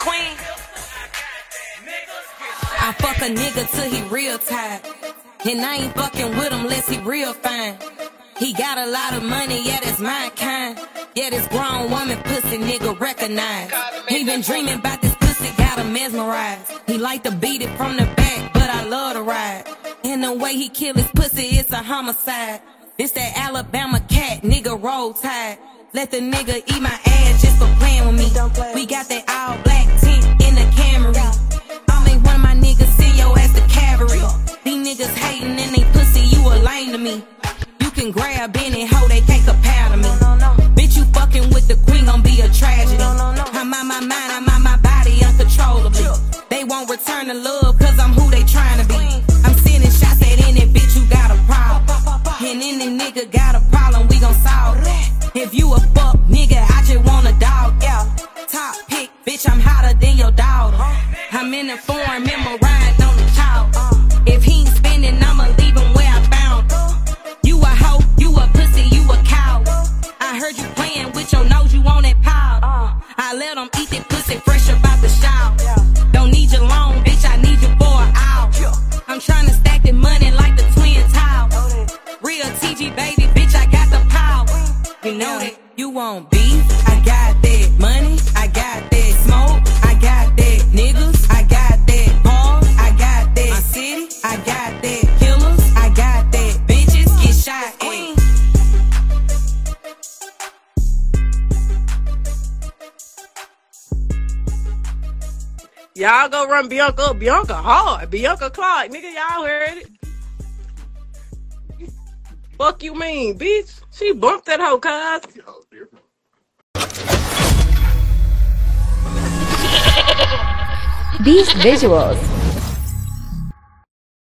queen. I fuck a nigga till he real tired, and I ain't fucking with him unless he real fine. He got a lot of money, yeah, that's my kind. Yeah, this grown woman pussy nigga recognize. He been dreaming about this pussy, got him mesmerized. He like to beat it from the back, but I love to ride. And the way he kill his pussy, it's a homicide. This that Alabama cat, nigga roll tide. Let the nigga eat my ass just for playing with me. We got that all black tint in the Camry. I'll make one of my niggas send your ass to cavalry. These niggas hating and they pussy, you a lame to me. You can grab any hoe, they can't compare to me. Bitch, you fucking with the queen, gon' be a tragedy. I'm on my mind, I'm on my body uncontrollably. They won't return the love, cause I'm who they trying to be. I'm sending shots at any bitch who got a problem. And any nigga got a problem, we gon' solve that. If you a fuck nigga, I just want a dog, yeah. Top pick, bitch, I'm hotter than your daughter. I'm in the foreign, memorized on the child. If he ain't spending, I'ma leave him where I found him. You a hoe, you a pussy, you a cow. I heard you playing with your nose, you want that powder. I let them eat that pussy fresh about the shower. Don't need you long, bitch, I need you for an hour. I'm tryna stack the money like the Twin Towers. Real TG baby, bitch, I got the power. You know that you want beef, I got that money, I got that smoke, I got that niggas, I got that bars, I got that my city, I got that killers, I got that bitches get shot at. Y'all go run Bianca up. Bianca hard. Bianca Clark. Nigga, y'all heard it. Fuck you mean, bitch? She bumped that hoe, cuz. Beast Visuals.